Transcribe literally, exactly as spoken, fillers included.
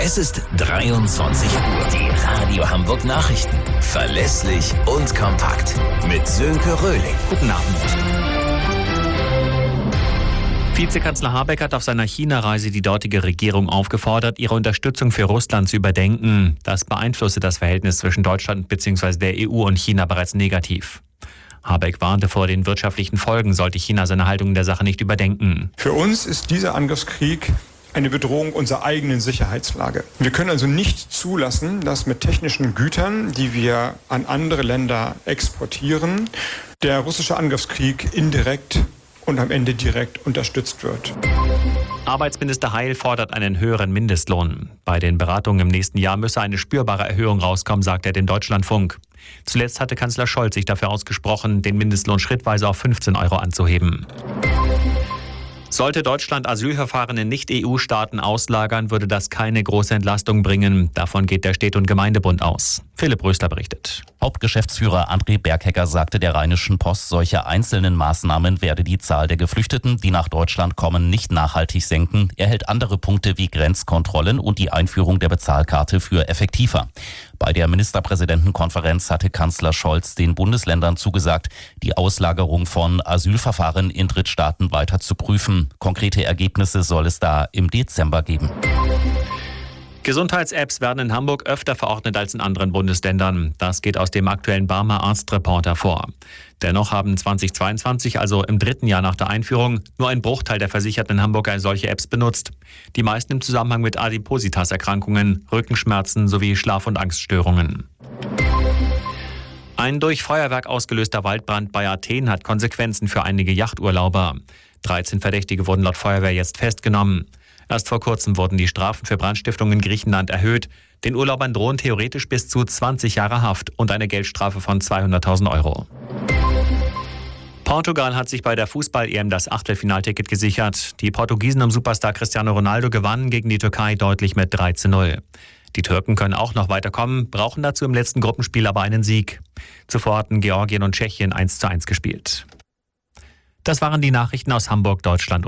Es ist dreiundzwanzig Uhr. Die Radio Hamburg Nachrichten. Verlässlich und kompakt. Mit Sönke Röhling. Guten Abend. Vizekanzler Habeck hat auf seiner China-Reise die dortige Regierung aufgefordert, ihre Unterstützung für Russland zu überdenken. Das beeinflusse das Verhältnis zwischen Deutschland bzw. der E U und China bereits negativ. Habeck warnte vor den wirtschaftlichen Folgen, sollte China seine Haltung in der Sache nicht überdenken. Für uns ist dieser Angriffskrieg eine Bedrohung unserer eigenen Sicherheitslage. Wir können also nicht zulassen, dass mit technischen Gütern, die wir an andere Länder exportieren, der russische Angriffskrieg indirekt und am Ende direkt unterstützt wird. Arbeitsminister Heil fordert einen höheren Mindestlohn. Bei den Beratungen im nächsten Jahr müsse eine spürbare Erhöhung rauskommen, sagt er dem Deutschlandfunk. Zuletzt hatte Kanzler Scholz sich dafür ausgesprochen, den Mindestlohn schrittweise auf fünfzehn Euro anzuheben. Sollte Deutschland Asylverfahren in Nicht-E U-Staaten auslagern, würde das keine große Entlastung bringen. Davon geht der Städte- und Gemeindebund aus. Philipp Rösler berichtet. Hauptgeschäftsführer André Berghecker sagte der Rheinischen Post, solche einzelnen Maßnahmen werde die Zahl der Geflüchteten, die nach Deutschland kommen, nicht nachhaltig senken. Er hält andere Punkte wie Grenzkontrollen und die Einführung der Bezahlkarte für effektiver. Bei der Ministerpräsidentenkonferenz hatte Kanzler Scholz den Bundesländern zugesagt, die Auslagerung von Asylverfahren in Drittstaaten weiter zu prüfen. Konkrete Ergebnisse soll es da im Dezember geben. Gesundheits-Apps werden in Hamburg öfter verordnet als in anderen Bundesländern. Das geht aus dem aktuellen Barmer Arztreport hervor. Dennoch haben zweitausendzweiundzwanzig, also im dritten Jahr nach der Einführung, nur ein Bruchteil der Versicherten in Hamburg solche Apps benutzt. Die meisten im Zusammenhang mit Adipositas-Erkrankungen, Rückenschmerzen sowie Schlaf- und Angststörungen. Ein durch Feuerwerk ausgelöster Waldbrand bei Athen hat Konsequenzen für einige Yachturlauber. dreizehn Verdächtige wurden laut Feuerwehr jetzt festgenommen. Erst vor kurzem wurden die Strafen für Brandstiftung in Griechenland erhöht. Den Urlaubern drohen theoretisch bis zu zwanzig Jahre Haft und eine Geldstrafe von zweihunderttausend Euro. Portugal hat sich bei der Fußball-E M das Achtelfinalticket gesichert. Die Portugiesen um Superstar Cristiano Ronaldo gewannen gegen die Türkei deutlich mit drei zu null. Die Türken können auch noch weiterkommen, brauchen dazu im letzten Gruppenspiel aber einen Sieg. Zuvor hatten Georgien und Tschechien eins zu eins gespielt. Das waren die Nachrichten aus Hamburg, Deutschland.